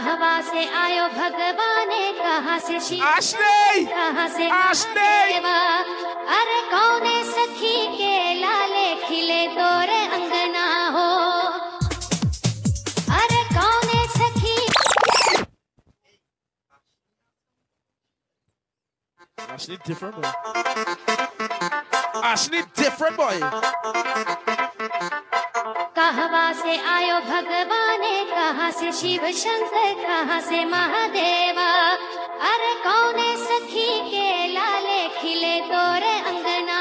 कहवा से आयो भगवाने, कहाँ से शिव, Ashley! कहाँ से Ashley! महादेवा। अरे कौने सखी के लाले खिले तोरे अंगना हो, अरे कौने सखी। Ashley different boy. Ashley different boy. कहवा से आयो भगवाने, कहाँ से शिव शंकर, कहाँ से महादेवा। अरे कौने सखी के लाले खिले तोरे अंगना